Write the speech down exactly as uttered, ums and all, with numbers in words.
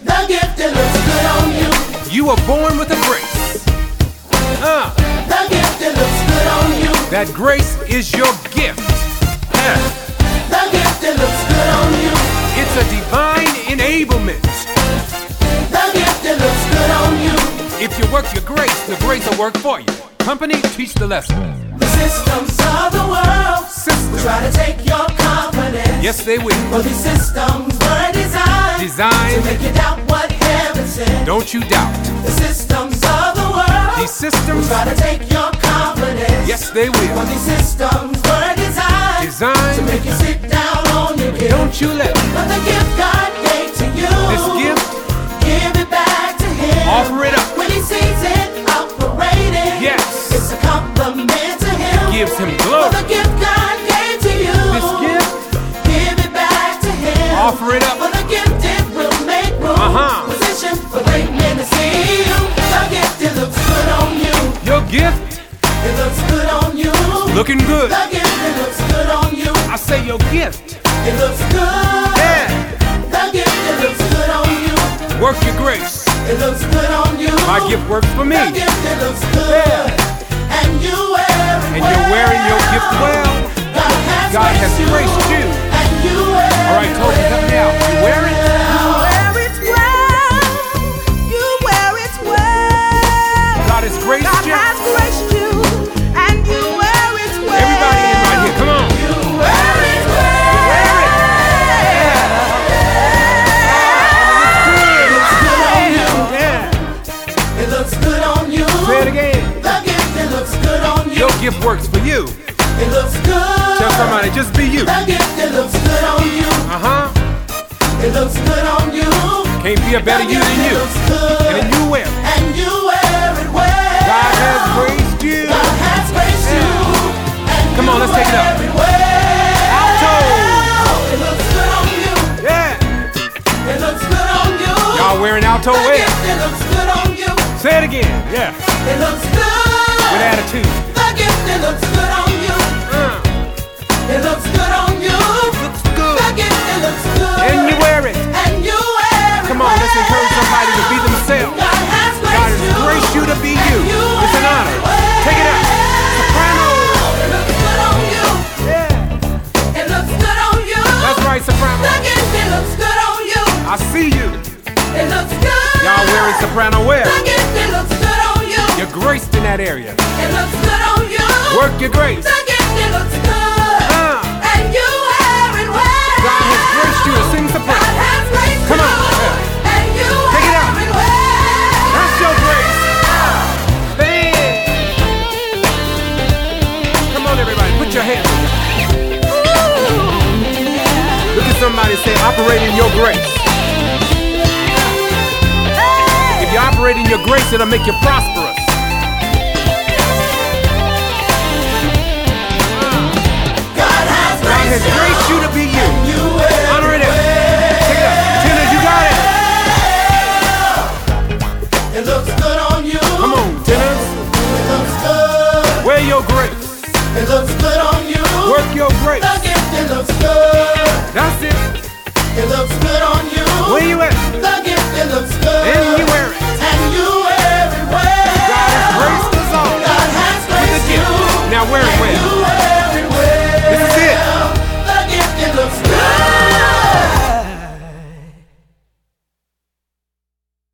The gift, it looks good on you. You were born with a grace. Uh, The gift, it looks good on you. that grace is your gift. Uh, The gift, it looks good on you. it's a divine enablement. The gift, it looks good on you. If you work your grace, the grace will work for you. Company, teach the lesson. The systems of the world System. will try to take your confidence. Yes, they will. For these systems were designed Designed. to make you doubt what heaven said. Don't you doubt. The systems of the world These will systems, try to take your confidence. yes, they For will. these systems were designed to Designed. make you sit down on your gift. Don't you let But the gift God gave to you, this gift, give it back to Him. offer it up. When He sees it operating, Yes. it's a compliment to Him. Gives him For glory. the gift God gave to you, This gift, give it back to Him. offer it up. For the gift it will make room, Uh-huh. position for great men to see you. The gift it looks good on you. Your gift, It looks good on you. looking good. The gift it looks good on you. I say your gift, It looks good. yeah. The gift it looks good on you. Work your grace. It looks good on you. My gift works for me. The gift it looks good. And you wear it And you're wearing your well. gift well. God has, God has graced graced you. And you wear All right, it Toby, help me out. You wear it? well. Wear it well. You wear it well. God has graced God you. has graced you, and you wear it well. Everybody in right here, come on. You wear it well. Wear it. It looks good on you. Yeah. It looks good on you. Say it again. The gift it looks good on you. Your gift works for you. It looks good. Tell somebody, just be you. The gift it looks good on you. Uh-huh. It looks good on you. Can't be a better The you gift than it you. looks good. And then you wear it. And you wear it well. God has graced you. God has graced you. And Come you on, let's take it up. wear it well. Alto. It looks good on you. Yeah. It looks good on you. Y'all wearing alto The wear. gift it looks good on you. Say it again. Yeah. It looks good. With attitude. The gift it looks good on you. Uh, It looks good on you. looks The good. gift it looks good. And you wear it. And you wear it Come on, let's encourage somebody to be themselves. God has God graced has you. graced you to be you. And you It's an wear honor. it well. Take it out. Soprano. It looks good on you. Yeah. It looks good on you. That's right, soprano. The gift it looks good on you. I see you. It looks good. Y'all wearing soprano wear. The gift it looks good on you. You're graced in that area. It looks good on you. Work your grace. The gift it looks good. Uh, And you wear it well. God has graced you to sing God soprano. has graced Come on. you. Yeah. And you Take it wear out. it well. That's your grace. Bang. Come on, everybody. Put your hands together. Look at somebody and say, operate in your grace. If you operate in your grace, it'll make you prosperous. God has God has graced you. graced you to be you. You wear Honor it. Take it up. Tenors, you got it. it. It looks good on you. Come on, tenors. It looks good. Wear your grace. It looks good on you. Work your grace. The gift it looks good. That's it. It looks good on you. Where you at? The gift it looks good. And you wear it.